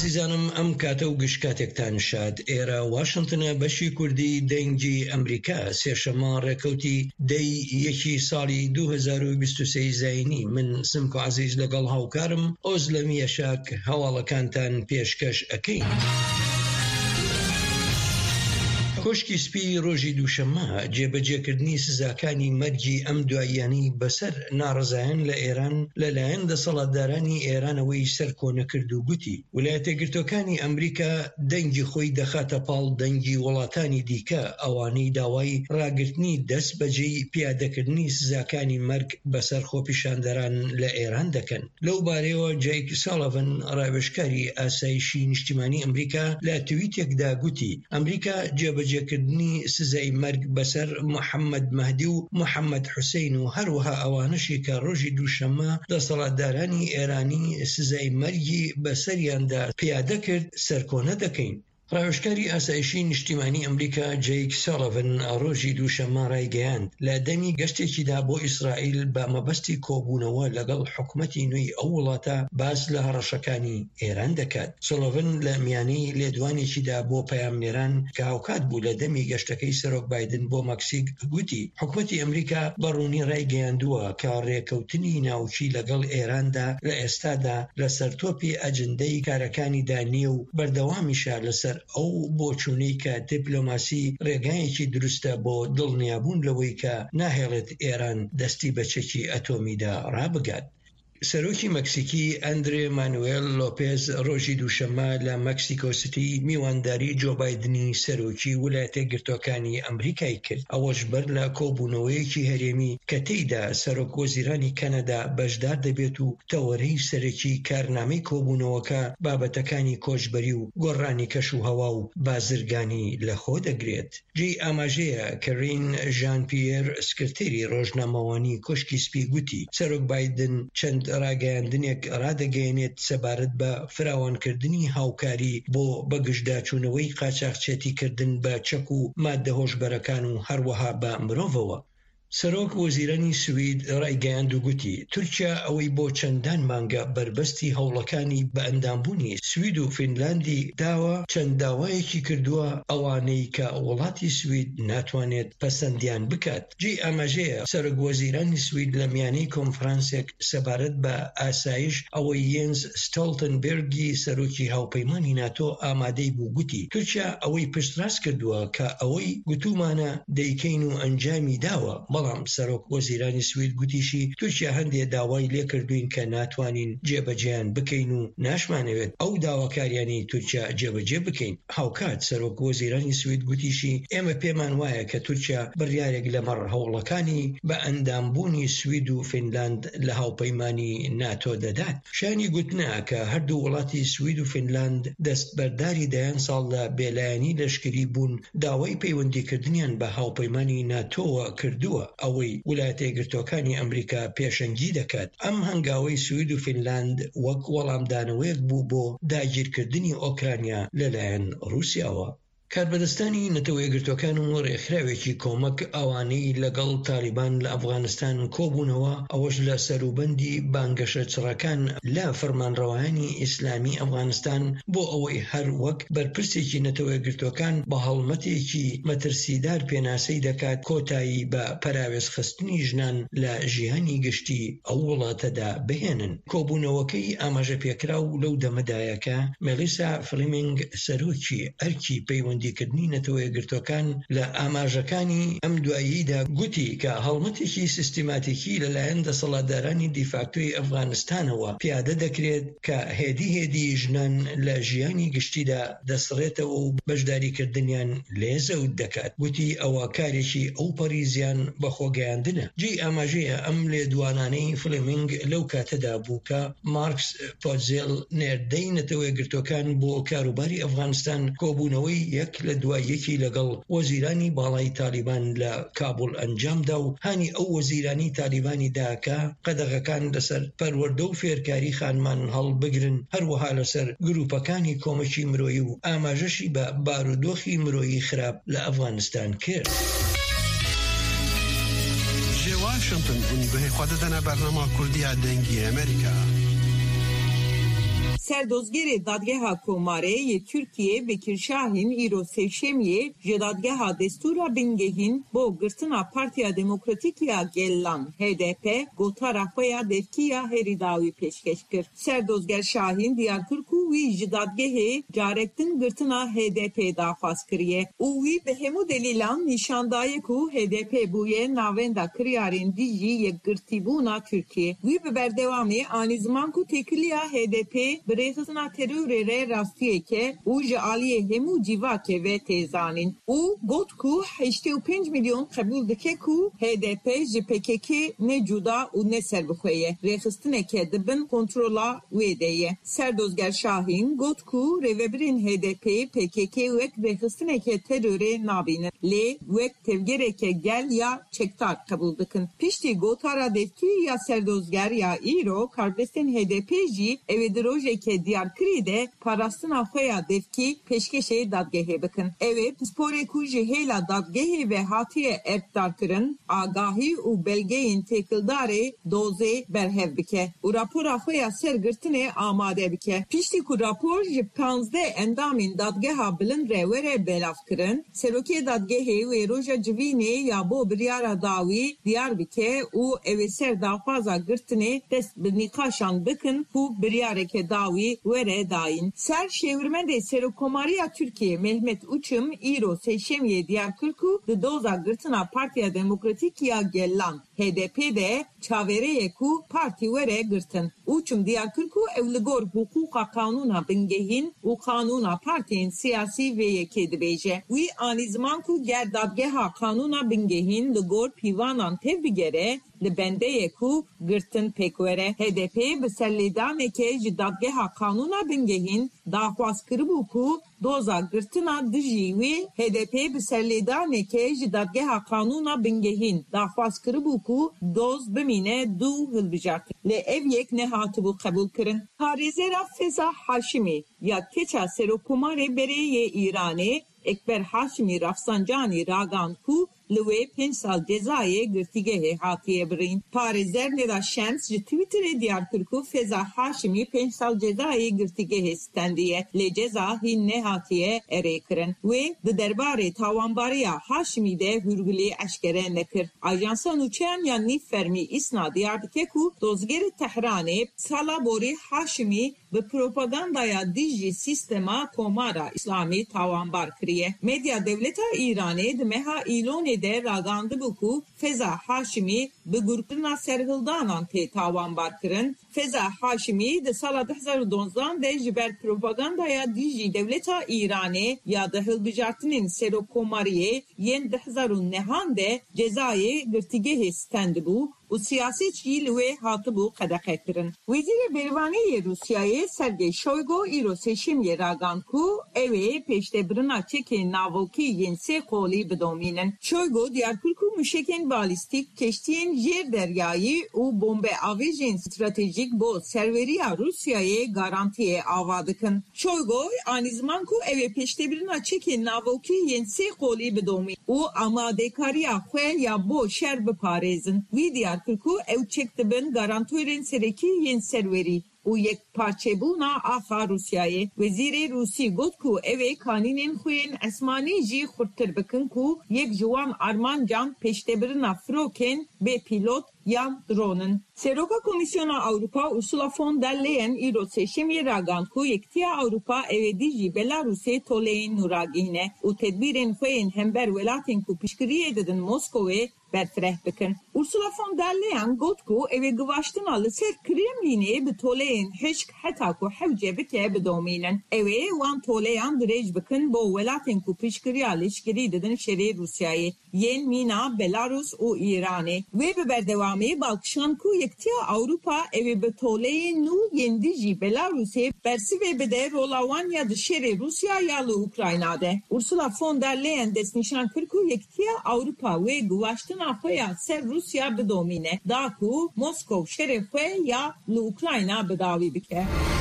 ئازیزانم ئەم کاتە و گشت کاتێکتان شاد. ئێرە واشنتنە بەشی کوردی دەنگی ئەمریکا سێشەمە ڕێکەوتی دەی یەکی ساڵی 2023 زاینی. من سمکۆ عەزیز لەگەڵ هاوکارم ئۆزلەمی یەشاک هەواڵەکانتان پێشکەش ئەکەین. کۆشکی سپی ڕۆژی دووشەممە جێبەجێکردنی سزاکانی مەرجی ئەم دواییانەی بەسەر ناڕزایەن لە ئێران لەلایەن دەسەڵاتدارانی ئێرانەوەی سەر کۆنە کرد و گوتی ویلایەتە یەکگرتووەکانی ئەمریکا دەنگی خۆی دەخاتە پاڵ دەنگی وڵاتانی دیکە ئەوانەی داوای ڕاگرتنی دەست بەجێی پیادەکردنی سزاکانی مەرگ بەسەر خۆپیشاندەران لە ئێران دەکەن. لەو بارەیەوە جایک ساڵڤن ڕاوێژکاری ئاسایشی نیشتیمانی ئەمریکا لە توییتێکدا گوتی ئەمریکا جێبەجێکردنی سزای مەرگ بەسەر محەممەد مەهدی و محەممەد حوسین و هەروەها ئەوانەشی کە ڕۆژی دووشەممە دەسەڵاتدارانی ئێرانی سزای مەرگی بەسەریاندا پیادە کرد سەرکۆنە دەکەین. ڕاوێژکاری ئاسایشی نیشتیمانی ئەمریکا جایک ساڵڤن ڕۆژی دووشەممە ڕایگەیاند لە دەمی گەشتێکیدا بۆ ئیسرائیل بە مەبەستی کۆبوونەوە لەگەڵ حکومەتی نوێی ئەو وڵاتە باس لە هەڕەشەکانی ئێران دەکات. ساڵڤن لە میانەی لێدوانێکیدا بۆ پەیامنێران کە هاوکات بوو لە دەمی گەشتەکەی سەرۆک بایدن بۆ مەکسیک گوتی حکومەتی ئەمریکا بەڕوونی ڕایگەیاندووە کە ڕێکەوتنی ناوچی لەگەڵ ئێراندا لە ئێستادا لە سەرتۆپی ئەجندەی کارەکانی دانیە و بەردەوامیشە لەسەر ئەو بۆچوونەی کە دیپلۆماسی ڕێگایەکی دروستە بۆ دڵنیابوون لەوەی کە ناهێڵێت ئێران دەستی بە چەکی ئەتۆمیدا ڕابگات. سەرۆکی مەکسیکی ئەندرێ مانوێل لۆپێز ڕۆژی دووشەممە لە مەکسیکۆ سیتی میوانداری جۆ بایدنی سەرۆکی ویلایەتە یەکگرتووەکانی ئەمریکای کرد. ئەوەش بەر لە کۆبوونەوەیەکی هەرێمی کە تێیدا سەرۆک وەزیرانی کەنەدا بەشدار دەبێت و تەوەرەی سەرەکی کارنامەی کۆبوونەوەکە بابەتەکانی کۆچبەری و گۆڕانی کەش و هەوا و بازرگانی لەخۆ دەگرێت. جێی ئاماژەیە کەرین ژان پیر سکرتێری ڕۆژنامەوانی کۆشکی سپی گوتی سەرۆک بایدن چەند ڕاگەیاندنێک ڕادەگەیەنێت سەبارەت بە فراوانکردنی هاوکاری بۆ بەگشتداچوونەوەی قاچاقچێتیکردن بە چەک و ماددە هۆشبەرەکان و هەروەها بە مرۆڤەوە. سەرۆک وەزیرانی سوید ڕایگەیاند و گوتی تورکیا ئەوەی بۆ چەندان مانگە بربەستی هەوڵەکانی بە ئەندامبوونی سوید و فینلاندی داوە چەند داوایەکی کردووە ئەوانەی کە وڵاتی سوید ناتوانێت پەسەندیان بکات. جێ ئاماژەیە سەرۆک وەزیرانی سوید لە میانەی کۆنفرانسێک سەبارەت بە ئاسایش ئەوەی یێنز ستۆڵتنبێرگی سەرۆکی هاوپەیمانی ناتۆ ئامادەی بوو گوتی تورکیا ئەوەی پشتڕاست کردووە کە ئەوەی گوتومانە دەیکەین و ئەنجامی داوە. بەڵام سەرۆک وەزیرانی سوید گوتیشی تورکیا هەندێ داوای لێ کردوین کە ناتوانین جێبەجێیان بکەین و ناشمانەوێت ئەو داواکاریانی تورکیا جێبەجێ بکەین. هاوکات سەرۆک وەزیرانی سوید گوتیشی ئێمە پێمان وایە کە تورکیا بڕیارێک لەمەڕ هەوڵەکانی بە ئەندامبوونی سوید و فینلاند لە هاوپەیمانی ناتۆ دەدات. شانی گوتنا کە هەردوو وڵاتی سوید و فینلاند دەستبەرداری دەیان ساڵ لە بێلایەنی لەشکری بوون داوای پەیوەندیکردنیان بە هاوپەیمانی ناتۆوە کردووە ئەوەی ویلایەتە یەکگرتووەکانی ئەمریکا پێشەنگی دەکات. ئەم هەنگاوەی سوید و فینلاند وەک وەڵامدانەوەیەک بوو بۆ داگیرکردنی ئۆکرانیا لەلایەن رووسیاوە. کاربەدەستانی نەتەوە یەکگرتووەکان و ڕێکخراوێکی کۆمەک ئەوانەی لەگەڵ تالیبان لە ئەفغانستان کۆبوونەوە ئەوەش لە سەروبەندی بانگەشە چڕەکان لە فەرمانڕەوایانی ئیسلامی ئەفغانستان بۆ ئەوەی هەر وەک بەرپرسێکی نەتەوە یەکگرتووەکان بە هەڵمەتێکی مەترسیدار پێناسەی دەکات کۆتایی بە پەراوێزخستنی ژنان لە ژیانی گشتی ئەو وڵاتەدا بهێنن. کۆبوونەوەکەی ئاماژە پێکرا و لەو دەمەدایەکە مێلیسا فلیمنگ سەرۆکی ئەرکی پەیوەندیکردنی نەتەوە یەکگرتووەکان لە ئاماژەکانی ئەم دواییدا گوتی کە هەڵمەتێکی سیستماتیکی لەلایەن دەسەڵاتدارانی دیفاکتۆی ئەفغانستانەوە پیادە دەکرێت کە هێدی ژنان لە ژیانی گشتیدا دەسڕێتەوە و بەشداریکردنیان لێزەوت دەکات. گوتی ئەوە کارێکی ئەو پەریزیان بەخۆگەیاندنە. جێی ئاماژەیە ئەم لێدوانانەی فلیمنگ لەو کاتەدا بوو کە مارکس پۆتزێل نێردەی نەتەوە یەکگرتووەکان بۆ کاروباری ئەفغانستان کۆبوونەوەی یەک لە دوای یەکی لەگەڵ وەزیرانی باڵای تالیبان لە کابول ئەنجامدا و هانی ئەو وەزیرانی تالیبانی داکە قەدەغەکان لەسەر پەروەردە و فێرکاری خانمان هەڵبگرن هەروەها لەسەر گروپەکانی کۆمەکی مرۆیی و ئاماژەشی بە بارودۆخی مرۆیی خراپ لە ئەفغانستان کرد. واشنطن بوون بەهێ خوا دەدەنە بەرنامە کوردیە دەنگی ئەمریکا. Serdozgeri dadgeha Komarê Türkiye Bekir Şahin îro sêşemiyê ji dadgeha Destura Bingehîn bo girtina Partiya Demokratîk ya Gelan HDP gotara xwe ya devkiya herî dawî pêşkeş kir. Serdozger Şahin diyar kir ku wî ji dadgehê carektin girtina HDP daxwaz kiriye û wî bi hemû delîlan nîşan daye ku HDP bûye navenda kiryarên dijî yekgirtîbûna Tirkiye. Wî bi berdewamê anî ziman ku têkiliya HDP bi rêxistina terorê re rastiyeke û ji aliyê hemû cîvakê ve têzanîn û got ku 85 milyon qebûl dike ku HDP ji PKK ne cuda û ne serbixwe ye. Rêxistineke dibin kontrola wê de ye. Serdozger Şahin got ku rêvebirên HDP PKK wek rêxistineke terorê nabînin. Lê wek tevgereke gel ya çektar qebûl dikin. Piştî gotara devkî ya serdozger ya îro kardeşên HDP jî evê di rojeke diyarkirî de parastina xwe ya devkî pêşkeşê dadgehê bikin. Evê pisporê ku ji hêla dadgehê ve hatiye erkdarkirin, agahî û belgeyên têkildarê dozê berhev bike û rapora xwe ya sergirtinê amade bike. Piştî ku rapor ji 15 endamên dadgeha bilind re were belavkirin, serokê dadgehê wê roja civînê ya bo biryara dawî diyar bike û evê ser daxwaza girtinê dest bi nîqaşan bikin ku biryareke dawî were dayîn. Ser şêwirmendê Serokkomariya Tirkiye Mehmet Uçum îro sêşemiyê diyar kir ku di doza girtina Partiya Demokratîk ya Gelan HDP de çavereye ku partî were girtin. Uçum diyar kir ku ew li gor huquqa kanûna bingehîn û kanûna partiyên siyasî vê yekê dibêje. Wî anî ziman ku ger dadgeha kanûna bingehîn li gor pîvanan tev bigere li bendeyê ku girtin pêk were. HDP bi serlêdaneke ji dadgeha kanûna bingehîn daxwaz kiribû ku doza girtina dijî wê HDP bi serlêdaneke ji dadgeha kanûna bingehîn daxwaz kiribû ku doz bimîne dû hilbijartin. Lê ev yek nehatibû qebûl kirin. Parêzera Feza Haşimî ya keça Serokkomarê Bereyê Îranê Ekber Haşimî Rafsancanî ragan ku li wê 5 sal cezayê girtîgehê hatiye birîn. Parêzer Neda Şems ji Twitterê diyar kir ku Feza Haşimî 5 sal cezayê girtîgehê stendiye. Lê ceza hîn nehatiye erê kirin. Wê di derbarê tawanbariya Haşimî de hûrgilê eşkere nekir. Ajansa nûçeyan ya Nîv Fermî îsna diyar dike ku dozgerê Tehranê sala borî Haşimî bi propagandaya dijî sistema komara İslamî tawanbar kiriye. Medya devleta İranê di meha îlonê de ragandibû ku Feza Haşimî bi gurkirina serhildanan tê tawanbar kirin. Feza Haşimî di sala 2012 de ji ber propagandaya dijî devleta İranê ya di hilbijartinên Serokkomariyê yên 2009 de cezayê girtîgehê stendibû û siyasetçî li wê hatibû qedeqekirin. Wezîrê Bervaneyê Rusyayê Sergey Shoigu îro sêşemiyê ragand ku ew ê pêştebirina çekên navokî yên sê qolî bidomînin. Shoigu diyar kir ku mûşekên balîstîk, keştiyên jêr deryayî û bombeavêjên stratejîk bo serveriya Rusyayê garantiyê ava dikin. Shoigu anî ziman ku ew ê pêştebirina çekên navokî yên sê qolî bidomîn û amadekariya xwe ya bo şer biparêzin. Wî diyar kir ku ew çek dibin garantörên serekî yên serwerî û yekparçebûna axa Rusyayê. Wezîrê Rusî got ku ew ê kanînên xwe yên esmanî jî xurttir bikin ku yek ji wan armancan pêştebirina firokên bê pîlot yan dronin. Seroka Komisyona Avrupa Ursula von der Leyen îro sêşemiyê ragand ku Yekîtiya Avrupa ew ê dijî Belarusê toleyên nû ragihîne û tedbîrên xwe yên hember welatên ku piştgiriyê didin Moskowê berfireh bikin. Ursula von der Leyen got ku ev ê givaştina li ser Kremlînê bi toleyên hişk heta ku hewce bike bidomînin. Ew ê wan toleyan dirêj bikin bo welatên ku piştgiriya leşkerî didin şerê Rusyayê yên mîna Belarus û İranê. Wê bi berdewamî balkişan ku Yekîtiya Avrupa ev ê bi toleyên nû yên dijî Belarusê bersivê bide rola wan ya di şerê Rusya ya li Ukrayna de. Ursula von der Leyen destnîşan kir ku Yekîtiya Avrupa wê givaştina xwe ya ser Rusya bidomîne da ku Moskov şerê xwe ya li Ukrayna bidawî bike.